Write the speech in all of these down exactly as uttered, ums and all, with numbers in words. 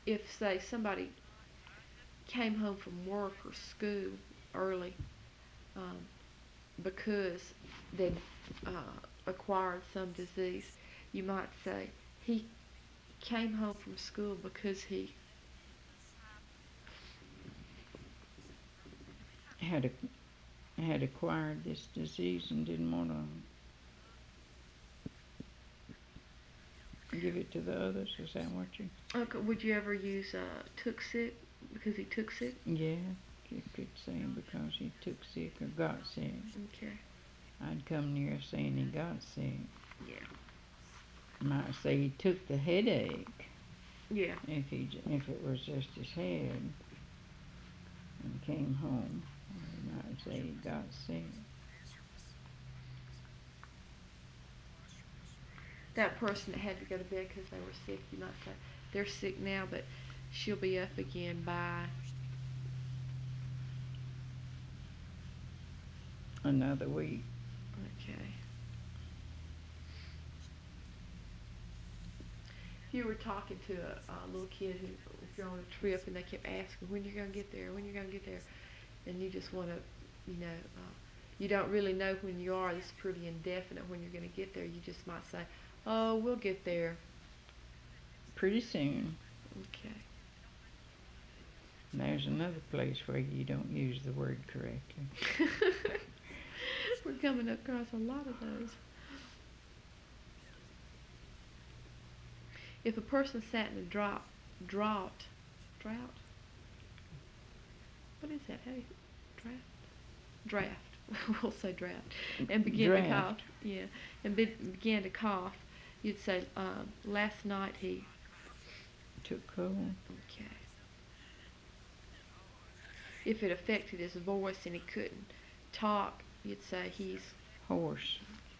if say somebody came home from work or school early, um, because they'd uh, acquired some disease, you might say he came home from school because he Had a, had acquired this disease and didn't want to give it to the others. Is that what you? okay, would you ever use uh, took sick because he took sick? Yeah, you could say because he took sick or got sick. Okay. I'd come near saying he got sick. Yeah. Might say he took the headache Yeah. if he if it was just his head and came home. Or he might say he got sick. That person that had to go to bed because they were sick, you might say they're sick now, but she'll be up again by. Another week. Okay. If you were talking to a, a little kid who, if you're on a trip and they kept asking when you're gonna get there, when you're gonna get there, and you just want to, you know, uh, you don't really know when you are. It's pretty indefinite when you're gonna get there. You just might say, "Oh, we'll get there." Pretty soon. Okay. There's another place where you don't use the word correctly. We're coming across a lot of those. If a person sat in a drop, drought, drought, what is that? Hey, draft, draft. We'll say draft, and began to cough. Draft. Yeah, and be, began to cough. You'd say, um, last night he. Took cold. Okay. If it affected his voice and he couldn't talk, you'd say he's. Horse.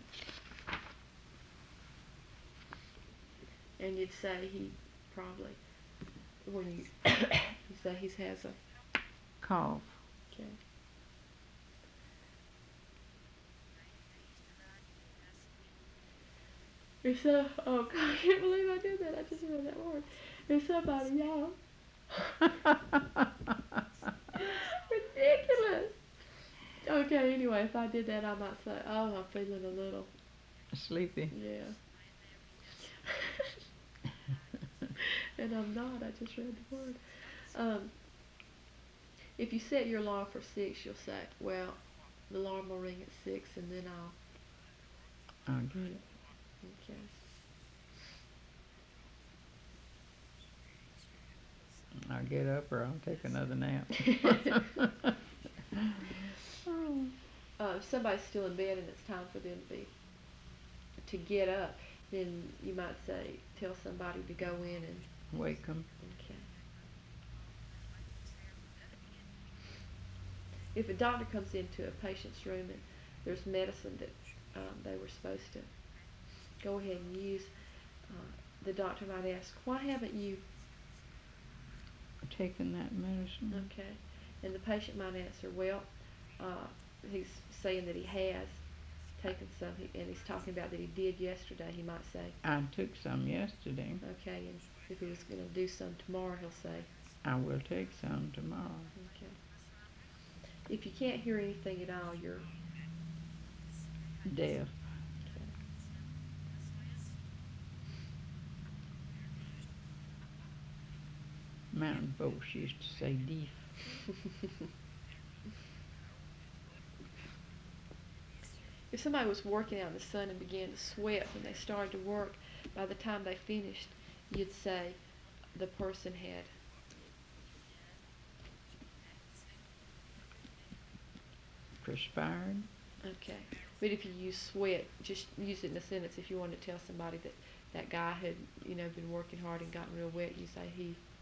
And you'd say he probably, when you, you say he has a. Cough. Okay. If so, oh God, I can't believe I did that. I just read that word. If somebody yelled, ridiculous. Okay, anyway, if I did that, I might say, oh, I'm feeling a little. Sleepy. Yeah. And I'm not. I just read the word. Um, if you set your alarm for six, you'll say, well, the alarm will ring at six, and then I'll. I'll get it. Okay. I'll get up or I'll take another nap. Oh. Uh, if somebody's still in bed and it's time for them to be to get up, then you might say, tell somebody to go in and. Wake 'em. Okay. If a doctor comes into a patient's room and there's medicine that um, they were supposed to go ahead and use, uh, the doctor might ask, why haven't you? Taken that medicine. Okay. And the patient might answer, well, uh, he's saying that he has taken some, and he's talking about that he did yesterday. He might say, I took some yesterday. okay, and if he was going to do some tomorrow, he'll say, I will take some tomorrow. okay. If you can't hear anything at all, you're. Deaf. Okay. Mountain folks used to say deaf. If somebody was working out in the sun and began to sweat when they started to work, by the time they finished, you'd say the person had. Perspired. Okay. But if you use sweat, just use it in a sentence. If you want to tell somebody that that guy had, you know, been working hard and gotten real wet, you say he